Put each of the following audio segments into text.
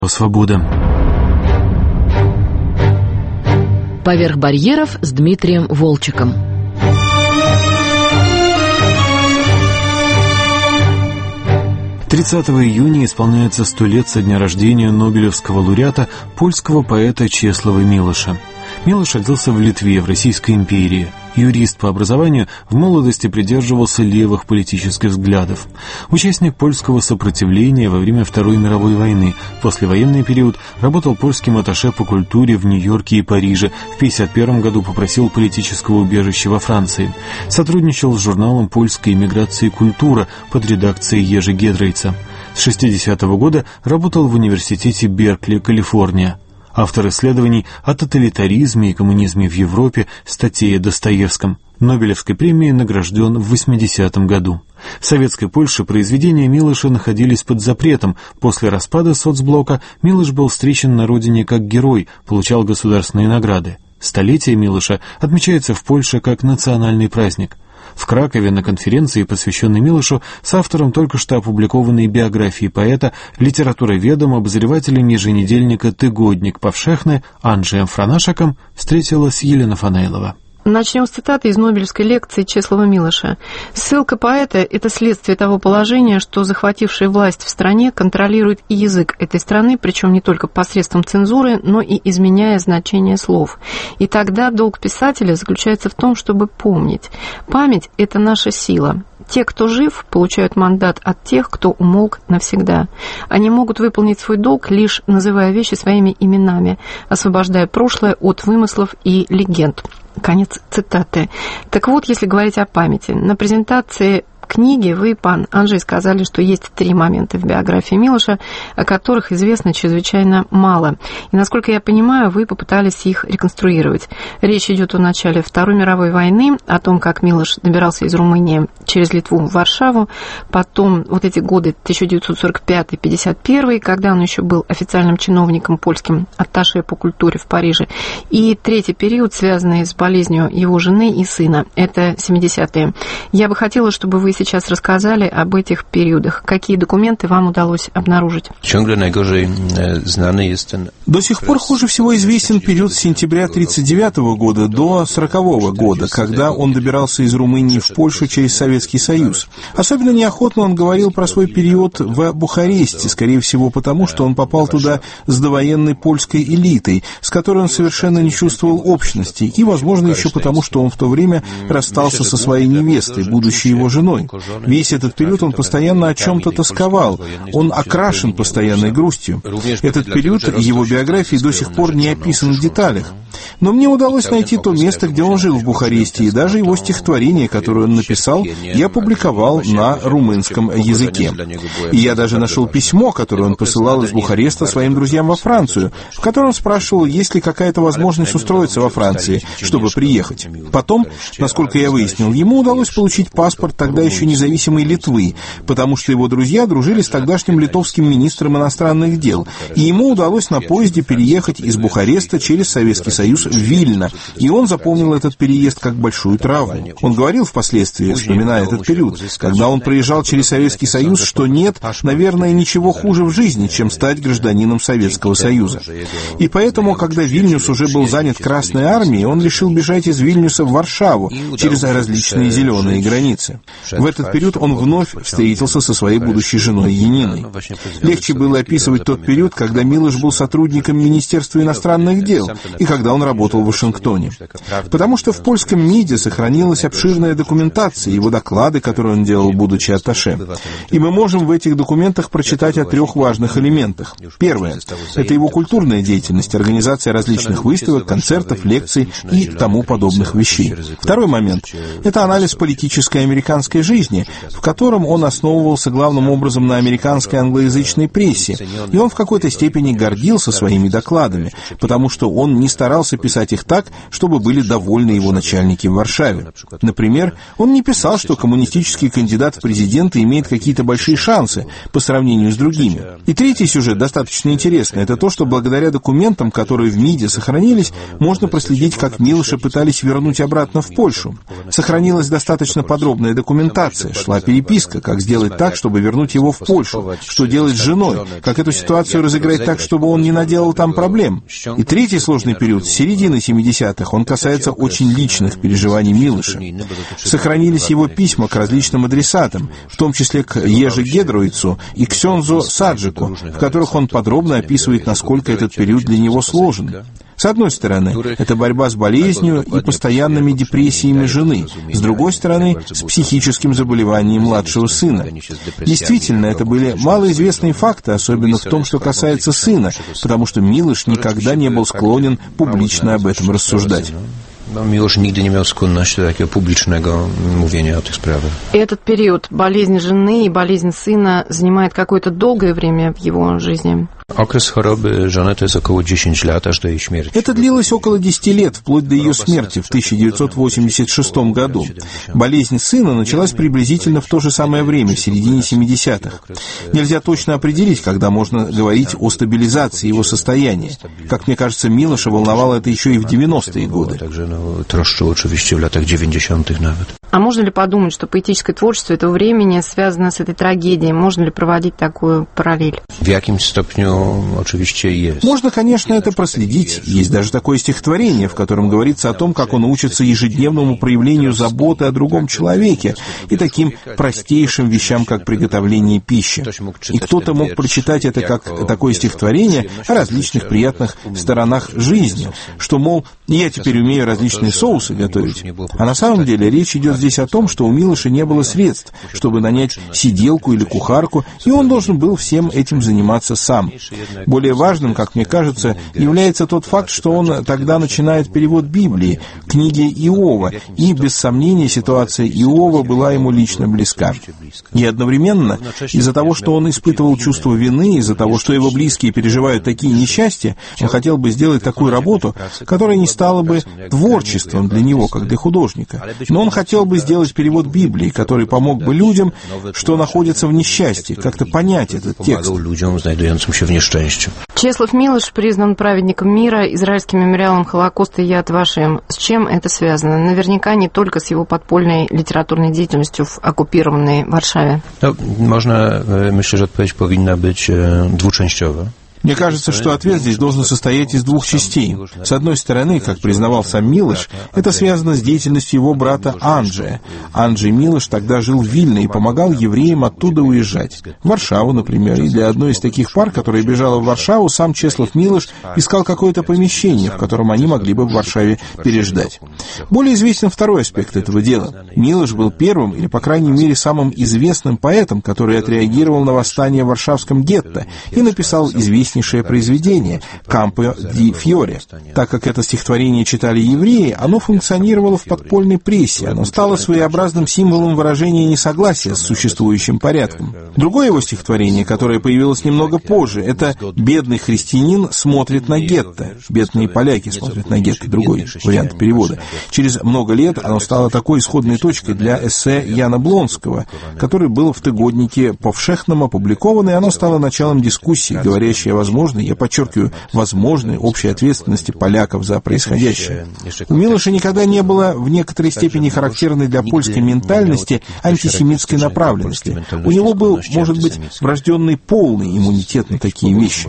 Свобода. Поверх барьеров с Дмитрием Волчеком. «30 июня исполняется 100 лет со дня рождения нобелевского лауреата, польского поэта Чеслава Милоша. Милош родился в Литве, в Российской империи. Юрист по образованию, в молодости придерживался левых политических взглядов. Участник польского сопротивления во время Второй мировой войны. В послевоенный период работал польским атташе по культуре в Нью-Йорке и Париже. В 1951 году попросил политического убежища во Франции. Сотрудничал с журналом польской эмиграции «Культура» под редакцией Ежи Гедрейца. С 1960 года работал в университете Беркли, Калифорния. Автор исследований о тоталитаризме и коммунизме в Европе, статей о Достоевском. Нобелевской премией награжден в 1980 году. В советской Польше произведения Милоша находились под запретом. После распада соцблока Милош был встречен на родине как герой, получал государственные награды. Столетие Милоша отмечается в Польше как национальный праздник. В Кракове на конференции, посвященной Милошу, с автором только что опубликованной биографии поэта, литературоведом, обозревателем еженедельника «Тыгодник Повшехны» Анджеем Франашаком встретилась Елена Фанайлова. Начнем с цитаты из Нобелевской лекции Чеслава Милоша. «Ссылка поэта – это следствие того положения, что захватившая власть в стране контролирует и язык этой страны, причем не только посредством цензуры, но и изменяя значение слов. И тогда долг писателя заключается в том, чтобы помнить. Память – это наша сила». Те, кто жив, получают мандат от тех, кто умолк навсегда. Они могут выполнить свой долг, лишь называя вещи своими именами, освобождая прошлое от вымыслов и легенд. Конец цитаты. Так вот, если говорить о памяти, на презентации книги вы, пан Анджей, сказали, что есть 3 момента в биографии Милоша, о которых известно чрезвычайно мало. И, насколько я понимаю, вы попытались их реконструировать. Речь идет о начале Второй мировой войны, о том, как Милош добирался из Румынии через Литву в Варшаву, потом вот эти годы 1945-51, когда он еще был официальным чиновником польским атташе по культуре в Париже, и 3-й период, связанный с болезнью его жены и сына, это 70-е. Я бы хотела, чтобы вы сейчас рассказали об этих периодах. Какие документы вам удалось обнаружить? До сих пор хуже всего известен период с сентября 1939 года до 1940 года, когда он добирался из Румынии в Польшу через Советский Союз. Особенно неохотно он говорил про свой период в Бухаресте, скорее всего потому, что он попал туда с довоенной польской элитой, с которой он совершенно не чувствовал общности, и, возможно, еще потому, что он в то время расстался со своей невестой, будущей его женой. Весь этот период он постоянно о чем-то тосковал, он окрашен постоянной грустью. Этот период его биографии до сих пор не описан в деталях. Но мне удалось найти то место, где он жил в Бухаресте, и даже его стихотворение, которое он написал, я публиковал на румынском языке. И я даже нашел письмо, которое он посылал из Бухареста своим друзьям во Францию, в котором спрашивал, есть ли какая-то возможность устроиться во Франции, чтобы приехать. Потом, насколько я выяснил, ему удалось получить паспорт тогда еще независимой Литвы, потому что его друзья дружили с тогдашним литовским министром иностранных дел, и ему удалось на поезде переехать из Бухареста через Советский Союз в Вильно, и он запомнил этот переезд как большую травму. Он говорил впоследствии, вспоминая этот период, когда он проезжал через Советский Союз, что нет, наверное, ничего хуже в жизни, чем стать гражданином Советского Союза. И поэтому, когда Вильнюс уже был занят Красной армией, он решил бежать из Вильнюса в Варшаву через различные зеленые границы. В этот период он вновь встретился со своей будущей женой Яниной. Легче было описывать тот период, когда Милош был сотрудником Министерства иностранных дел и когда он работал в Вашингтоне. Потому что в польском МИДе сохранилась обширная документация, его доклады, которые он делал, будучи атташе. И мы можем в этих документах прочитать о 3 важных элементах. Первое — это его культурная деятельность, организация различных выставок, концертов, лекций и тому подобных вещей. Второй момент — это анализ политической американской жизни, в котором он основывался главным образом на американской англоязычной прессе, и он в какой-то степени гордился своими докладами, потому что он не старался старался писать их так, чтобы были довольны его начальники в Варшаве. Например, он не писал, что коммунистический кандидат в президенты имеет какие-то большие шансы по сравнению с другими. И третий сюжет достаточно интересный. Это то, что благодаря документам, которые в МИДе сохранились, можно проследить, как Милоша пытались вернуть обратно в Польшу. Сохранилась достаточно подробная документация, шла переписка, как сделать так, чтобы вернуть его в Польшу, что делать с женой, как эту ситуацию разыграть так, чтобы он не наделал там проблем. И третий сложный период, с середины 70-х, он касается очень личных переживаний Милоша. Сохранились его письма к различным адресатам, в том числе к Ежи Гедруйцу и к Ксензу Саджику, в которых он подробно описывает, насколько этот период для него сложен. С одной стороны, это борьба с болезнью и постоянными депрессиями жены. С другой стороны, с психическим заболеванием младшего сына. Действительно, это были малоизвестные факты, особенно в том, что касается сына, потому что Милош никогда не был склонен публично об этом рассуждать. Miłosz nigdy nie miał skłonności do takiego publicznego mówienia o tych sprawach. Этот период, болезнь жены и болезнь сына, занимает какое-то долгое время в его жизни. Okres choroby żony to jest około 10 lat, aż do jej śmierci. Это длилось около 10 лет, вплоть до ее смерти в 1986 году. Болезнь сына началась приблизительно в то же самое время, в середине 70-х. Нельзя точно определить, когда можно говорить о стабилизации его состояния. Как мне кажется, Милоша волновало это еще и в 90-е годы. Troszczył oczywiście w latach 90. nawet. А можно ли подумать, что поэтическое творчество этого времени связано с этой трагедией? Можно ли проводить такую параллель? W jakimś stopniu oczywiście jest. Можно, конечно, это проследить. Есть даже такое стихотворение, в котором говорится о том, как он учится ежедневному проявлению заботы о другом человеке и таким простейшим вещам, как приготовление пищи. И кто-то мог прочитать это как такое стихотворение о различных приятных сторонах жизни, что, мол, я теперь умею различные соусы готовить. А на самом деле речь идет здесь о том, что у Милоша не было средств, чтобы нанять сиделку или кухарку, и он должен был всем этим заниматься сам. Более важным, как мне кажется, является тот факт, что он тогда начинает перевод Библии, книги Иова, и, без сомнения, ситуация Иова была ему лично близка. И одновременно, из-за того, что он испытывал чувство вины, из-за того, что его близкие переживают такие несчастья, он хотел бы сделать такую работу, которая не стала бы творчеством для него, как для художника. Но он хотел бы сделать перевод Библии, который помог бы людям, что находятся в несчастье, как-то понять этот текст. Чеслав Милош признан праведником мира Израильским мемориалом Холокоста Яд Вашем. С чем это связано? Наверняка не только с его подпольной литературной деятельностью в оккупированной Варшаве. Można, myślę, że odpowiedź powinna być dwuczęściowa. Мне кажется, что ответ здесь должен состоять из двух частей. С одной стороны, как признавал сам Милош, это связано с деятельностью его брата Анджея. Анджей Милош тогда жил в Вильне и помогал евреям оттуда уезжать. В Варшаву, например. И для одной из таких пар, которая бежала в Варшаву, сам Чеслав Милош искал какое-то помещение, в котором они могли бы в Варшаве переждать. Более известен второй аспект этого дела. Милош был первым, или, по крайней мере, самым известным поэтом, который отреагировал на восстание в варшавском гетто и написал известнейшее произведение «Кампо ди Фьоре». Так как это стихотворение читали евреи, оно функционировало в подпольной прессе, оно стало своеобразным символом выражения несогласия с существующим порядком. Другое его стихотворение, которое появилось немного позже, это «Бедный христианин смотрит на гетто». «Бедные поляки смотрят на гетто», другой вариант перевода. Через много лет оно стало такой исходной точкой для эссе Яна Блонского, который был в тыгоднике Повшехном опубликован, и оно стало началом дискуссии, говорящей о возможной, я подчеркиваю, возможной общей ответственности поляков за происходящее. У Милоша никогда не было в некоторой степени характерной для польской ментальности антисемитской направленности. У него был, может быть, врожденный полный иммунитет на такие вещи.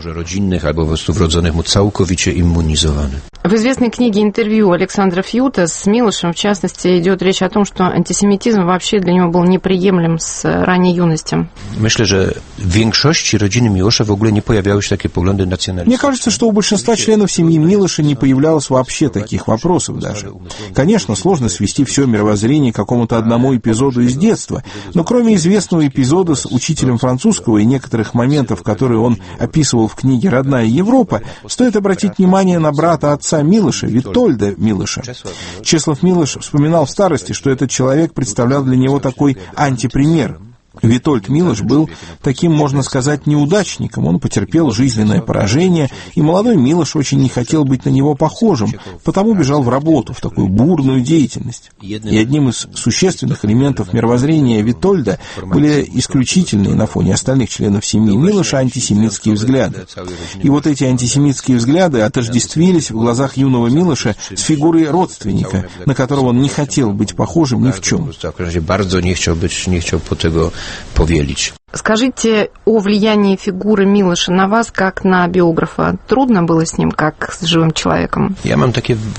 В известной книге интервью Александра Фьюта с Милошем, в частности, идет речь о том, что антисемитизм вообще для него был неприемлем с ранней юности. Myślę, że w większości rodziny Miłosza w ogóle nie pojawiały się takie poglądy nacjonalistyczne. Мне кажется, что у большинства членов семьи Милоша не появлялось вообще таких вопросов даже. Конечно, сложно свести все мировоззрение к какому-то одному эпизоду из детства, но кроме известного эпизода с учителем французского и некоторых моментов, которые он описывал в книге «Родная Европа», стоит обратить внимание на брата отца Милоша, Витольда Милоша. Чеслав Милош вспоминал в старости, что этот человек представлял для него такой антипример. Витольд Милош был таким, можно сказать, неудачником. Он потерпел жизненное поражение, и молодой Милош очень не хотел быть на него похожим, потому бежал в работу, в такую бурную деятельность. И одним из существенных элементов мировоззрения Витольда были исключительные на фоне остальных членов семьи Милоша антисемитские взгляды. И вот эти антисемитские взгляды отождествились в глазах юного Милоша с фигурой родственника, на которого он не хотел быть похожим ни в чем. Скажите о влиянии фигуры Милоша на вас, как на биографа. Трудно было с ним, как с живым человеком? У меня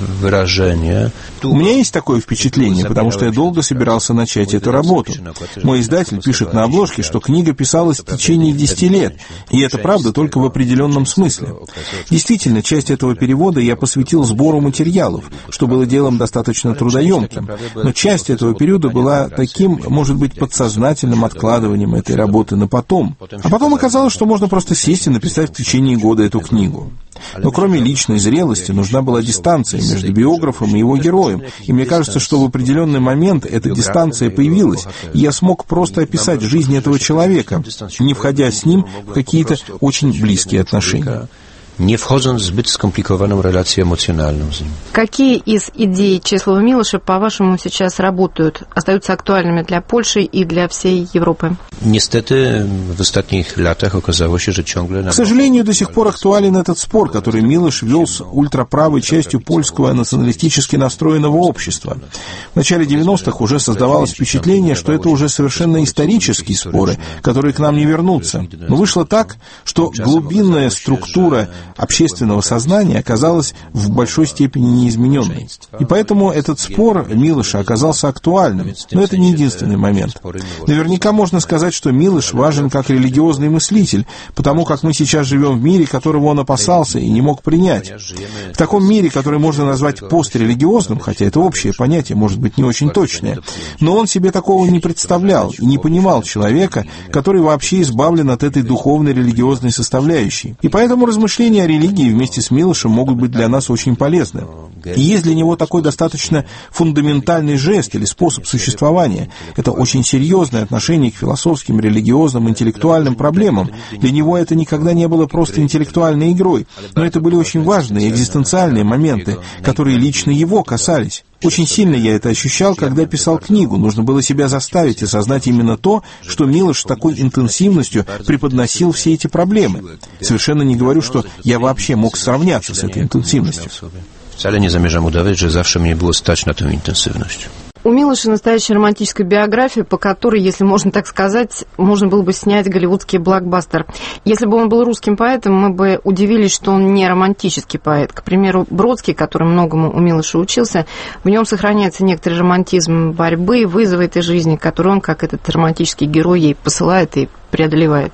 есть такое впечатление, потому что я долго собирался начать эту работу. Мой издатель пишет на обложке, что книга писалась в течение 10 лет, и это правда только в определенном смысле. Действительно, часть этого перевода я посвятил сбору материалов, что было делом достаточно трудоемким, но часть этого периода была таким, может быть, подсознательным откладыванием этой работы на потом. А потом оказалось, что можно просто сесть и написать в течение года эту книгу. Но кроме личной зрелости нужна была дистанция между биографом и его героем, и мне кажется, что в определенный момент эта дистанция появилась, и я смог просто описать жизнь этого человека, не входя с ним в какие-то очень близкие отношения. Не входząc в zbyt skomplikowaną relację emocjonalną z nim. Какие из идей Чеслова Милоша, по-вашему, сейчас работают, остаются актуальными для Польши и для всей Европы? Niestety w ostatnich latach okazało się, że ciągle... К сожалению, до сих пор актуален этот спор, который Милош вел с ультраправой частью польского националистически настроенного общества. В начале 90-х уже создавалось впечатление, что это уже совершенно исторические споры, которые к нам не вернутся. Но вышло так, что глубинная структура общественного сознания оказалась в большой степени неизмененной. И поэтому этот спор Милоша оказался актуальным. Но это не единственный момент. Наверняка можно сказать, что Милош важен как религиозный мыслитель, потому как мы сейчас живем в мире, которого он опасался и не мог принять. В таком мире, который можно назвать пострелигиозным, хотя это общее понятие, может быть, не очень точное, но он себе такого не представлял и не понимал человека, который вообще избавлен от этой духовной религиозной составляющей. И поэтому размышления о религии вместе с Милошем могут быть для нас очень полезны. И есть для него такой достаточно фундаментальный жест или способ существования. Это очень серьезное отношение к философским, религиозным, интеллектуальным проблемам. Для него это никогда не было просто интеллектуальной игрой, но это были очень важные экзистенциальные моменты, которые лично его касались. Очень сильно я это ощущал, когда писал книгу. Нужно было себя заставить осознать именно то, что Милош с такой интенсивностью преподносил все эти проблемы. Совершенно не говорю, что я вообще мог сравняться с этой интенсивностью. Wcale nie zamierzam udawać, że zawsze mnie było stać na tę intensywność. У Милоша настоящая романтическая биография, по которой, если можно так сказать, можно было бы снять голливудский блокбастер. Если бы он был русским поэтом, мы бы удивились, что он не романтический поэт. К примеру, Бродский, который многому у Милоша учился, в нем сохраняется некоторый романтизм борьбы, вызова этой жизни, который он, как этот романтический герой, ей посылает и преодолевает.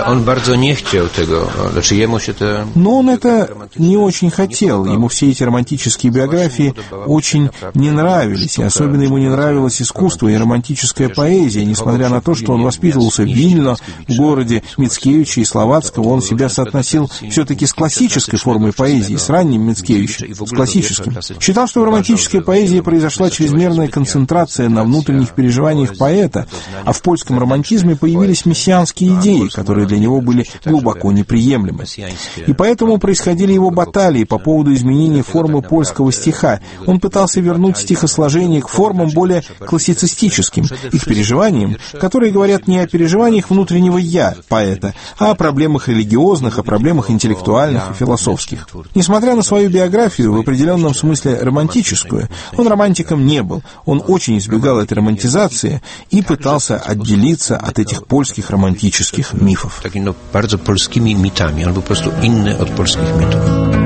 Но он это не очень хотел. Ему все эти романтические биографии очень не нравились, и особенно ему не нравилось искусство и романтическая поэзия. Несмотря на то, что он воспитывался в Вильно, в городе Мицкевича и Словацкого, он себя соотносил все-таки с классической формой поэзии, с ранним Мицкевичем, с классическим. Считал, что в романтической поэзии произошла чрезмерная концентрация на внутренних переживаниях поэта, а в польском романтизме появились мессианские идеи, которые для него были глубоко неприемлемы. И поэтому происходили его баталии по поводу изменения формы польского стиха. Он пытался вернуть стихосложение к формам более классицистическим, и к переживаниям, которые говорят не о переживаниях внутреннего «я» поэта, а о проблемах религиозных, о проблемах интеллектуальных и философских. Несмотря на свою биографию, в определенном смысле романтическую, он романтиком не был. Он очень избегал этой романтизации и пытался отделиться от этих польских романтических мифов. Takimi bardzo polskimi mitami. On był po prostu inny od polskich mitów.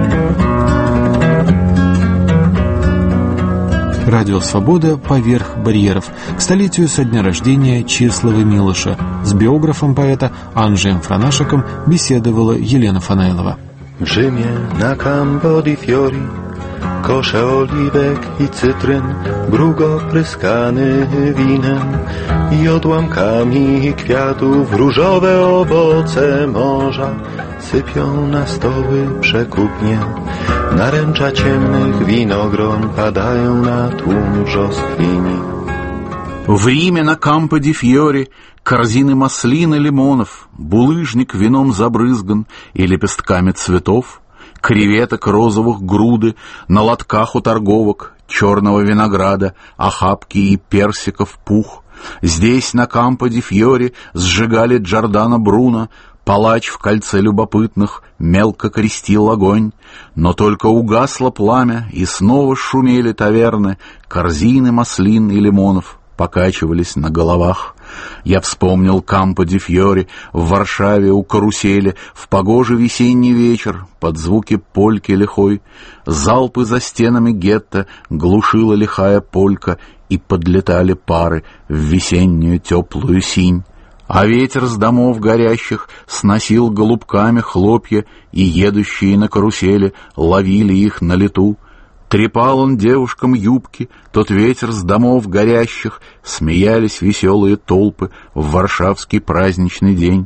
Радио «Свобода. Поверх барьеров» к столетию со дня рождения Чеслова Милоша. С биографом поэта Анджеем Франашиком беседовала Елена Фанайлова. W Rzymie na Campo di Fiori kosze oliwek i cytryn, bruk opryskany winem i odłamkami kwiatów różowe owoce morza sypią na stoły przekupnie. Naręcza ciemnych winogron padają na tłum brzoskwini. В Риме на Кампо ди Фьори корзины маслин и лимонов, булыжник вином забрызган и лепестками цветов, креветок розовых груды, на лотках у торговок, черного винограда, охапки и персиков пух. Здесь на Кампо-ди-Фьори сжигали Джордано Бруно, палач в кольце любопытных мелко крестил огонь, но только угасло пламя, и снова шумели таверны, корзины маслин и лимонов покачивались на головах. Я вспомнил Кампо-ди-Фьори в Варшаве у карусели в погожий весенний вечер под звуки польки лихой. Залпы за стенами гетто глушила лихая полька, и подлетали пары в весеннюю теплую синь. А ветер с домов горящих сносил голубками хлопья, и едущие на карусели ловили их на лету. Трепал он девушкам юбки, тот ветер с домов горящих, смеялись веселые толпы в варшавский праздничный день.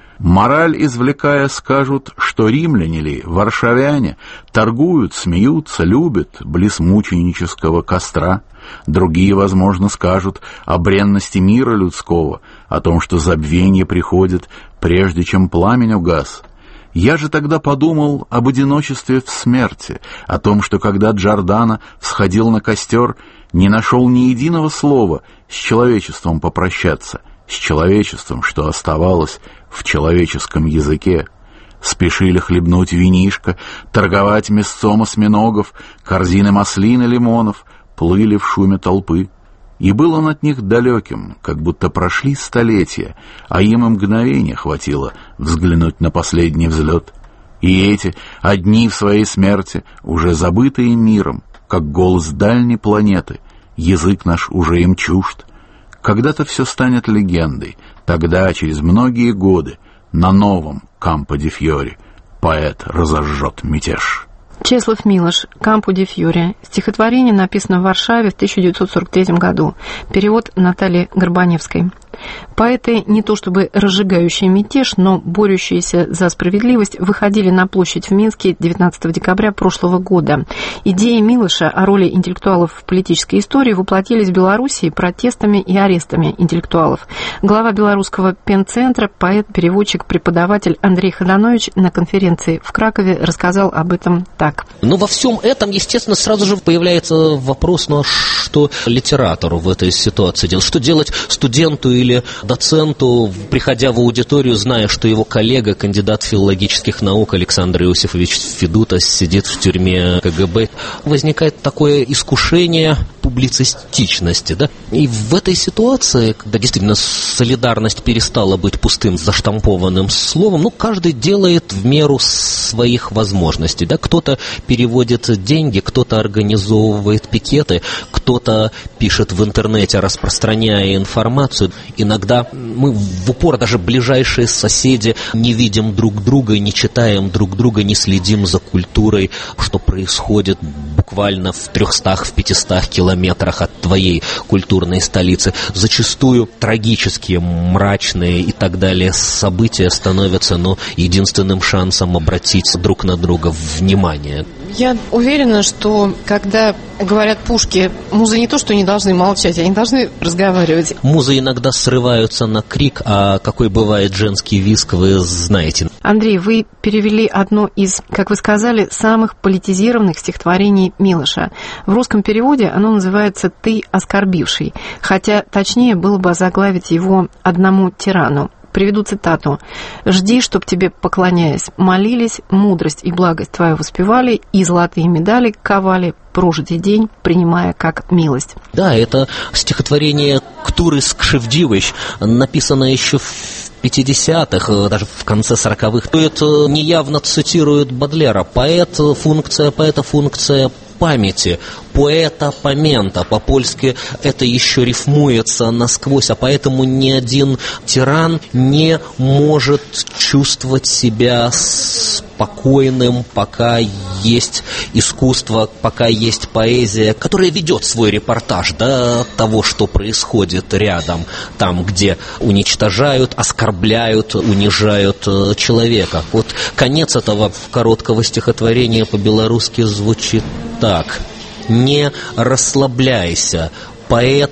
Мораль извлекая, скажут, что римляне ли, варшавяне, торгуют, смеются, любят близ мученического костра. Другие, возможно, скажут о бренности мира людского, о том, что забвенье приходит, прежде чем пламень угас. Я же тогда подумал об одиночестве в смерти, о том, что когда Джордано всходил на костер, не нашел ни единого слова с человечеством попрощаться, с человечеством, что оставалось в человеческом языке. Спешили хлебнуть винишко, торговать мясцом осьминогов, корзины маслин и лимонов, плыли в шуме толпы. И был он от них далеким, как будто прошли столетия, а им и мгновения хватило взглянуть на последний взлет. И эти, одни в своей смерти, уже забытые миром, как голос дальней планеты, язык наш уже им чужд. Когда-то все станет легендой, тогда, через многие годы, на новом Кампо-ди-Фьори поэт разожжет мятеж. Чеслав Милош, «Кампо-ди-Фьори». Стихотворение написано в Варшаве в 1943 году. Перевод Натальи Горбаневской. Поэты, не то чтобы разжигающие мятеж, но борющиеся за справедливость, выходили на площадь в Минске 19 декабря прошлого года. Идеи Милоша о роли интеллектуалов в политической истории воплотились в Белоруссии протестами и арестами интеллектуалов. Глава белорусского пенцентра, поэт, переводчик, преподаватель Андрей Ходанович на конференции в Кракове рассказал об этом так. Но во всем этом, естественно, сразу же появляется вопрос, ну а что литератору в этой ситуации делать? Что делать студенту или доценту, приходя в аудиторию, зная, что его коллега, кандидат филологических наук Александр Иосифович Федута, сидит в тюрьме КГБ? Возникает такое искушение публицистичности, да? И в этой ситуации, когда действительно солидарность перестала быть пустым заштампованным словом, ну, каждый делает в меру своих возможностей, да? Кто-то переводит деньги, кто-то организовывает пикеты, кто-то пишет в интернете, распространяя информацию. Иногда мы в упор, даже ближайшие соседи, не видим друг друга, не читаем друг друга, не следим за культурой, что происходит буквально в 300, в 500 километрах от твоей культурной столицы. Зачастую трагические, мрачные и так далее события становятся, единственным шансом обратить друг на друга внимание. Я уверена, что когда говорят пушки, музы не то, что не должны молчать, они должны разговаривать. Музы иногда срываются на крик, а какой бывает женский визг, вы знаете. Андрей, вы перевели одно из, как вы сказали, самых политизированных стихотворений Милоша. В русском переводе оно называется «Ты оскорбивший», хотя точнее было бы озаглавить его «Одному тирану». Приведу цитату. «Жди, чтоб тебе, поклоняясь, молились, мудрость и благость твою воспевали, и золотые медали ковали, прожитый день, принимая как милость». Да, это стихотворение «Ктурис Кшевдивыч», написано еще в 50-х, даже в конце 40-х. Это неявно цитирует Бодлера. Функция поэта, функция памяти, поэта помента. По-польски это еще рифмуется насквозь, а поэтому ни один тиран не может чувствовать себя спокойным, пока есть искусство, пока есть поэзия, которая ведет свой репортаж, да, того, что происходит рядом, там, где уничтожают, оскорбляют, унижают человека. Вот конец этого короткого стихотворения по-белорусски звучит так: «Не расслабляйся, поэт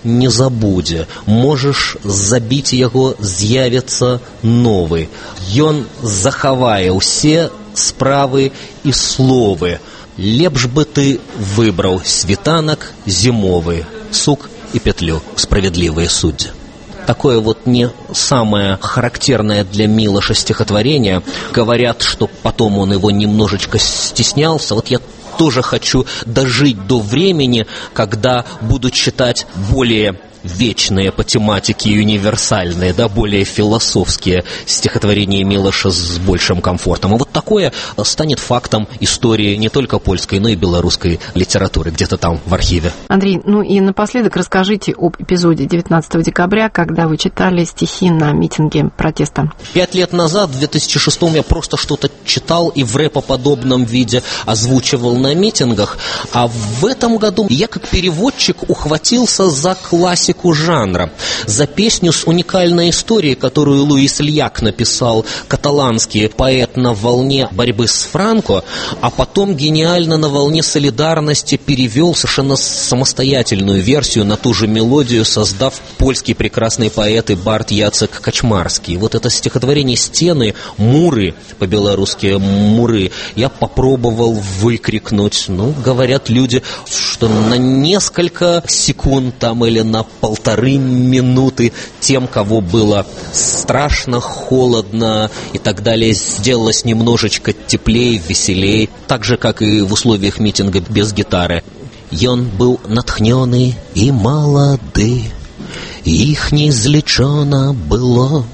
не забудзе, можаш забіць яго, з'явіцца новы. Ён захавае ўсе справы і словы. Лепш бы ты выбраў світанак зімовы, сук и петлю, справедливые судьи. Такое вот не самое характерное для Милоша стихотворение. Говорят, что потом он его немножечко стеснялся. Вот я тоже хочу дожить до времени, когда буду читать более вечные по тематике и универсальные, да, более философские стихотворения Милоша с большим комфортом. А вот такое станет фактом истории не только польской, но и белорусской литературы, где-то там в архиве. Андрей, ну и напоследок расскажите об эпизоде 19 декабря, когда вы читали стихи на митинге протеста. 5 лет назад, в 2006 я просто что-то читал и в рэпоподобном виде озвучивал на митингах, а в этом году я как переводчик ухватился за классику жанра, за песню с уникальной историей, которую Луис Льяк написал, каталанский поэт, на волне борьбы с Франко, а потом гениально на волне солидарности перевел совершенно самостоятельную версию на ту же мелодию, создав польский прекрасный поэт и бард Яцек Качмарский. Вот это стихотворение «Стены», «Муры», по-белорусски «муры», я попробовал выкрикнуть. Ну, говорят люди, что на несколько секунд там или на 1,5 минуты тем, кого было страшно, холодно и так далее, сделалось немножечко теплее, веселее, так же, как и в условиях митинга без гитары. Ён быў натхнёны і малады, іх не злічона было.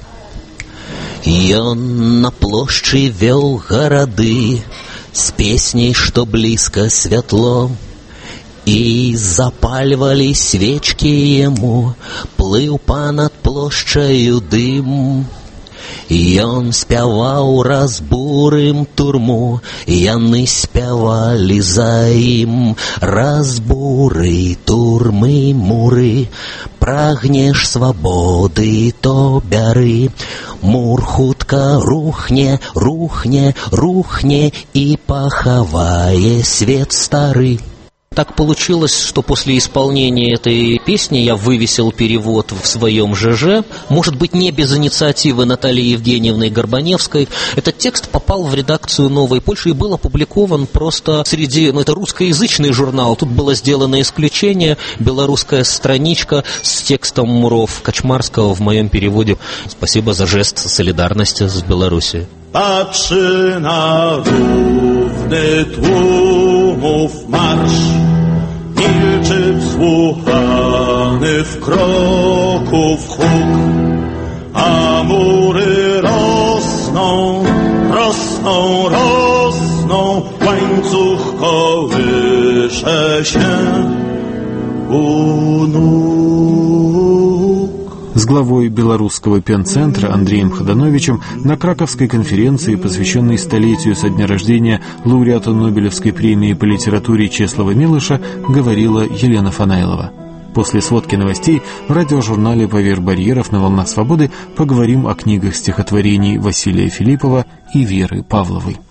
Ён на плошчы вёў гарады з песняй, што блізка святло. І запальвалі свечкі яму, плыў па-над плошчаю дым. Ён спяваў разбурым турму, яны спявалі за ім. Разбуры, турмы, муры, прагнеш свабоды, то бяры. Мур хутка рухне, рухне, рухне і пахавае свет стары. Так получилось, что после исполнения этой песни я вывесил перевод в своем ЖЖ, может быть, не без инициативы Натальи Евгеньевны Горбаневской. Этот текст попал в редакцию «Новой Польши» и был опубликован просто среди... это русскоязычный журнал, тут было сделано исключение, белорусская страничка с текстом Муров Качмарского в моем переводе. Спасибо за жест солидарности с Белоруссией. Patrzy na równy tłumów marsz, milczy wsłuchany w kroków huk, a mury rosną, rosną, rosną, łańcuch kołysze się u nóg. С главой Белорусского пенцентра Андреем Ходановичем на Краковской конференции, посвященной столетию со дня рождения лауреата Нобелевской премии по литературе Чеслова Милоша, говорила Елена Фанайлова. После сводки новостей в радиожурнале «Поверх барьеров» на волнах свободы поговорим о книгах стихотворений Василия Филиппова и Веры Павловой.